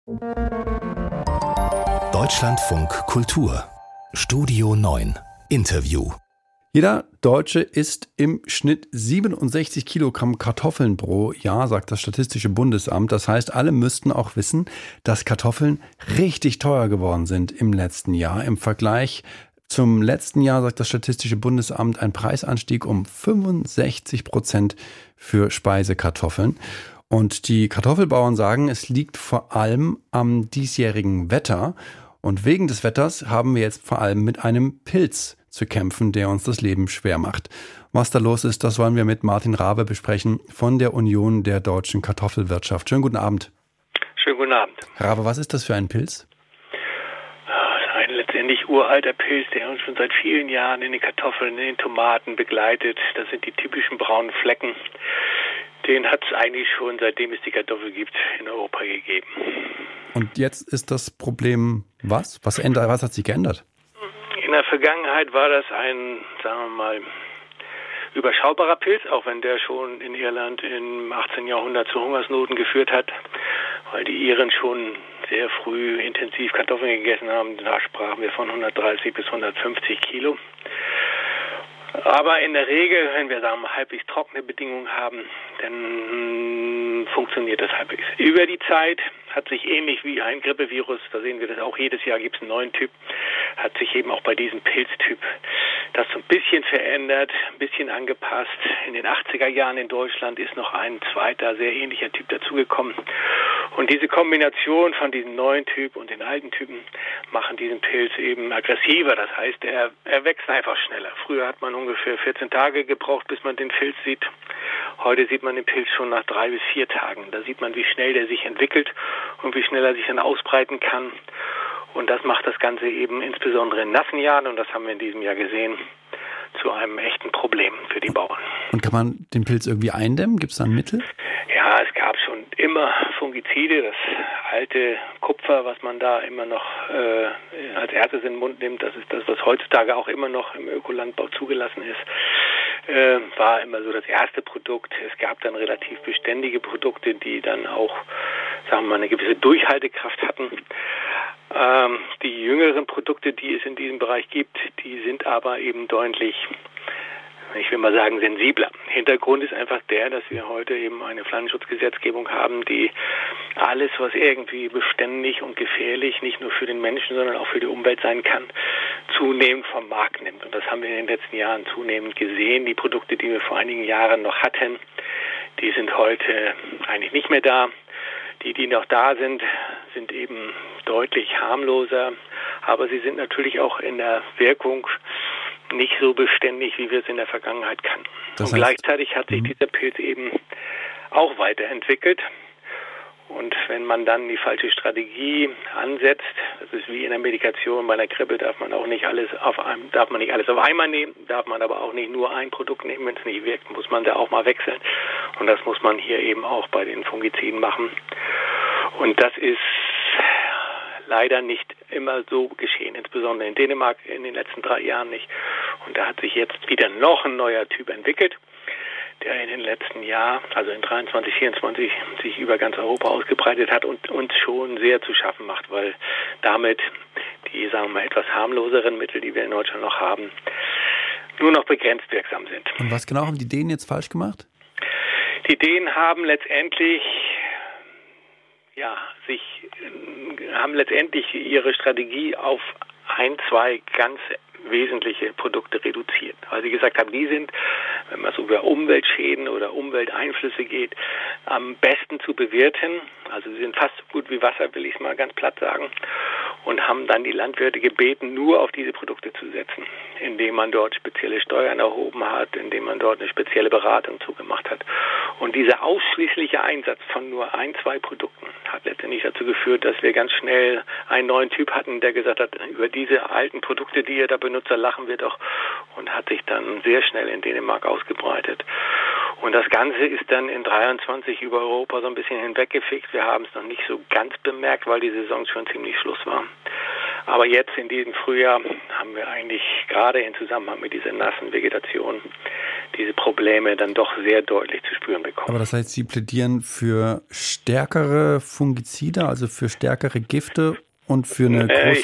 Deutschlandfunk Kultur Studio 9 Interview. Jeder Deutsche isst im Schnitt 67 Kilogramm Kartoffeln pro Jahr, sagt das Statistische Bundesamt. Das heißt, alle müssten auch wissen, dass Kartoffeln richtig teuer geworden sind im letzten Jahr. Im Vergleich zum letzten Jahr, sagt das Statistische Bundesamt, ein Preisanstieg um 65% für Speisekartoffeln. Und die Kartoffelbauern sagen, es liegt vor allem am diesjährigen Wetter. Und wegen des Wetters haben wir jetzt vor allem mit einem Pilz zu kämpfen, der uns das Leben schwer macht. Was da los ist, das wollen wir mit Martin Rabe besprechen von der Union der deutschen Kartoffelwirtschaft. Schönen guten Abend. Schönen guten Abend. Rabe, was ist das für ein Pilz? Das ist ein letztendlich uralter Pilz, der uns schon seit vielen Jahren in den Kartoffeln, in den Tomaten begleitet. Das sind die typischen braunen Flecken. Den hat es eigentlich schon, seitdem es die Kartoffel gibt, in Europa gegeben. Und jetzt ist das Problem was? Was hat sich geändert? In der Vergangenheit war das ein, sagen wir mal, überschaubarer Pilz, auch wenn der schon in Irland im 18. Jahrhundert zu Hungersnoten geführt hat, weil die Iren schon sehr früh intensiv Kartoffeln gegessen haben. Da sprachen wir von 130 bis 150 Kilo. Aber in der Regel, wenn wir sagen, halbwegs trockene Bedingungen haben, dann funktioniert das halbwegs. Über die Zeit hat sich ähnlich wie ein Grippevirus, da sehen wir das auch jedes Jahr, gibt es einen neuen Typ, hat sich eben auch bei diesem Pilztyp das so ein bisschen verändert, ein bisschen angepasst. In den 80er Jahren in Deutschland ist noch ein zweiter, sehr ähnlicher Typ dazugekommen. Und diese Kombination von diesem neuen Typ und den alten Typen machen diesen Pilz eben aggressiver. Das heißt, er wächst einfach schneller. Früher hat man ungefähr 14 Tage gebraucht, bis man den Pilz sieht. Heute sieht man den Pilz schon nach 3 bis 4 Tagen. Da sieht man, wie schnell der sich entwickelt und wie schnell er sich dann ausbreiten kann. Und das macht das Ganze eben insbesondere in nassen Jahren, und das haben wir in diesem Jahr gesehen, zu einem echten Problem für die Bauern. Und kann man den Pilz irgendwie eindämmen? Gibt es da ein Mittel? Ja, es gab schon immer Fungizide, das alte Kupfer, was man da immer noch als erstes in den Mund nimmt, das ist das, was heutzutage auch immer noch im Ökolandbau zugelassen ist, war immer so das erste Produkt. Es gab dann relativ beständige Produkte, die dann auch, sagen wir mal, eine gewisse Durchhaltekraft hatten. Die jüngeren Produkte, die es in diesem Bereich gibt, die sind aber eben deutlich, ich will mal sagen, sensibler. Hintergrund ist einfach der, dass wir heute eben eine Pflanzenschutzgesetzgebung haben, die alles, was irgendwie beständig und gefährlich, nicht nur für den Menschen, sondern auch für die Umwelt sein kann, zunehmend vom Markt nimmt. Und das haben wir in den letzten Jahren zunehmend gesehen. Die Produkte, die wir vor einigen Jahren noch hatten, die sind heute eigentlich nicht mehr da. Die noch da sind, sind eben deutlich harmloser, aber sie sind natürlich auch in der Wirkung nicht so beständig, wie wir es in der Vergangenheit kannten. Und gleichzeitig hat sich dieser Pilz eben auch weiterentwickelt. Und wenn man dann die falsche Strategie ansetzt, das ist wie in der Medikation, bei einer Grippe darf man nicht alles auf einmal nehmen, darf man aber auch nicht nur ein Produkt nehmen, wenn es nicht wirkt, muss man da auch mal wechseln. Und das muss man hier eben auch bei den Fungiziden machen. Und das ist leider nicht immer so geschehen, insbesondere in Dänemark in den letzten 3 Jahren nicht. Und da hat sich jetzt wieder noch ein neuer Typ entwickelt, der in den letzten Jahren, also in 23, 24, sich über ganz Europa ausgebreitet hat und uns schon sehr zu schaffen macht, weil damit die, sagen wir mal, etwas harmloseren Mittel, die wir in Deutschland noch haben, nur noch begrenzt wirksam sind. Und was genau haben die Dänen jetzt falsch gemacht? Die Dänen haben letztendlich ihre Strategie auf 2 ganz wesentliche Produkte reduziert. Weil sie gesagt haben, die sind, wenn man so über Umweltschäden oder Umwelteinflüsse geht, am besten zu bewirten. Also sie sind fast so gut wie Wasser, will ich es mal ganz platt sagen. Und haben dann die Landwirte gebeten, nur auf diese Produkte zu setzen, indem man dort spezielle Steuern erhoben hat, indem man dort eine spezielle Beratung zugemacht hat. Und dieser ausschließliche Einsatz von nur 2 Produkten hat letztendlich dazu geführt, dass wir ganz schnell einen neuen Typ hatten, der gesagt hat, über diese alten Produkte, die ihr da benutzt, lachen wir doch, und hat sich dann sehr schnell in Dänemark ausgebreitet. Und das Ganze ist dann in 23 über Europa so ein bisschen hinweggefegt. Wir haben es noch nicht so ganz bemerkt, weil die Saison schon ziemlich Schluss war. Aber jetzt in diesem Frühjahr haben wir eigentlich gerade in Zusammenhang mit dieser nassen Vegetation diese Probleme dann doch sehr deutlich zu spüren bekommen. Aber das heißt, Sie plädieren für stärkere Fungizide, also für stärkere Gifte und für eine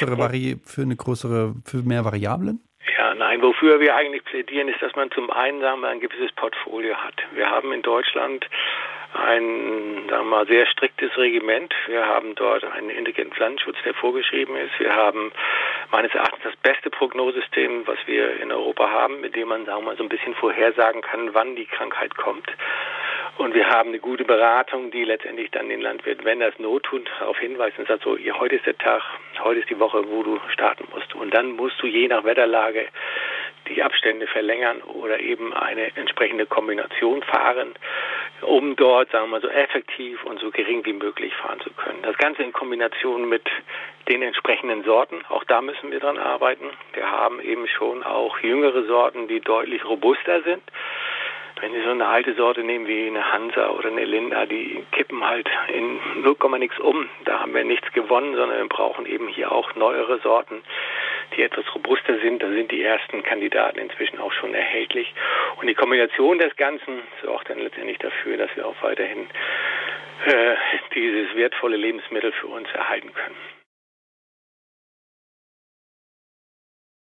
für mehr Variablen? Ja, nein, wofür wir eigentlich plädieren, ist, dass man zum einen, sagen wir, ein gewisses Portfolio hat. Wir haben in Deutschland ein, sagen wir mal, sehr striktes Regiment. Wir haben dort einen intelligenten Pflanzenschutz, der vorgeschrieben ist. Wir haben meines Erachtens das beste Prognosesystem, was wir in Europa haben, mit dem man, sagen wir mal, so ein bisschen vorhersagen kann, wann die Krankheit kommt. Und wir haben eine gute Beratung, die letztendlich dann den Landwirt, wenn er es not tut, darauf hinweist und sagt, so, heute ist der Tag, heute ist die Woche, wo du starten musst. Und dann musst du je nach Wetterlage die Abstände verlängern oder eben eine entsprechende Kombination fahren, um dort, sagen wir mal, so effektiv und so gering wie möglich fahren zu können. Das Ganze in Kombination mit den entsprechenden Sorten, auch da müssen wir dran arbeiten. Wir haben eben schon auch jüngere Sorten, die deutlich robuster sind. Wenn Sie so eine alte Sorte nehmen wie eine Hansa oder eine Linda, die kippen halt in 0, nix um. Da haben wir nichts gewonnen, sondern wir brauchen eben hier auch neuere Sorten, die etwas robuster sind. Da sind die ersten Kandidaten inzwischen auch schon erhältlich. Und die Kombination des Ganzen sorgt dann letztendlich dafür, dass wir auch weiterhin dieses wertvolle Lebensmittel für uns erhalten können.